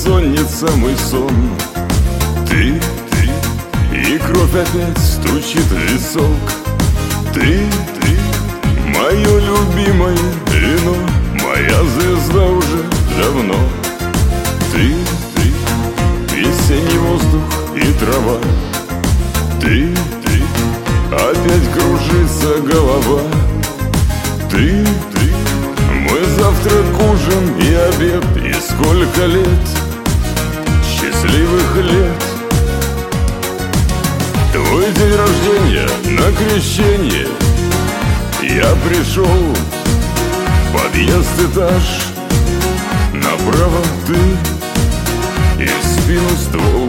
бессонница мой сон. Ты, и кровь опять стучит в висок. Ты, мое любимое вино, моя звезда уже давно. Ты, весенний воздух и трава. Ты, опять кружится голова. Ты, мой завтрак, ужин и обед. И сколько лет, счастливых лет. Твой день рождения на крещение. Я пришел, подъезд, этаж. Направо ты и в спину ствол.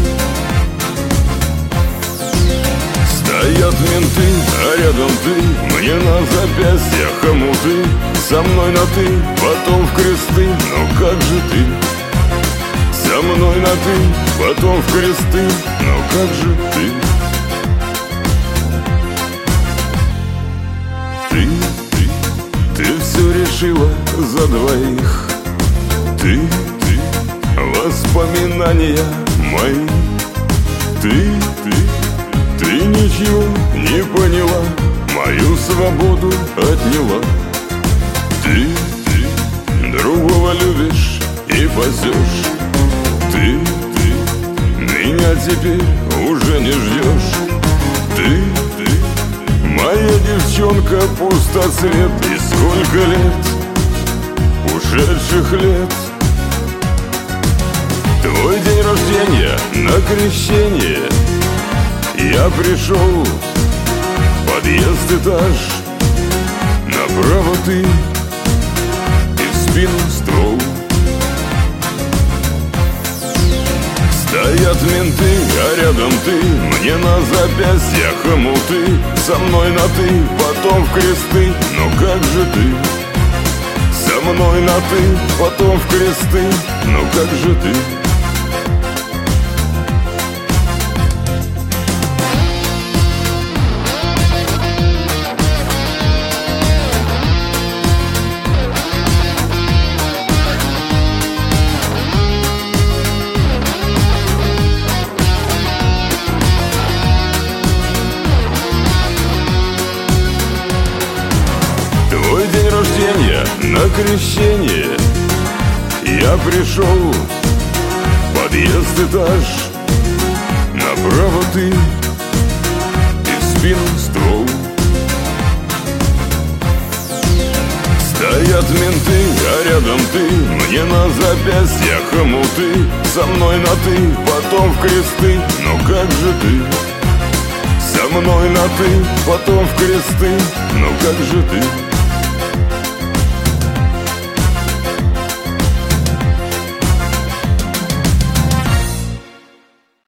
Стоят менты, а рядом ты. Мне на запястьях хомуты. Со мной на ты, потом в кресты. Но как же ты? Со мной на ты, потом в кресты. Но как же ты? Ты все решила за двоих. Ты, воспоминания мои. Ты ничего не поняла, мою свободу отняла. Ты другого любишь и пасешь. Ты меня теперь уже не ждешь. Ты моя девчонка, пустоцвет. И сколько лет, ушедших лет. Твой день рождения на крещение. Я пришел, подъезд, этаж. Направо ты и в спину ствол. Стоят менты, а рядом ты. Мне на запястьях хомуты. Со мной на ты, потом в кресты. Но как же ты? Со мной на ты, потом в кресты. Но как же ты? Твой день рождения на крещение. Я пришел, подъезд, этаж. Направо ты и в спину ствол. Стоят менты, а рядом ты. Мне на запястьях хомуты. Со мной на ты, потом в кресты. Но как же ты? Со мной на ты, потом в кресты. Но как же ты?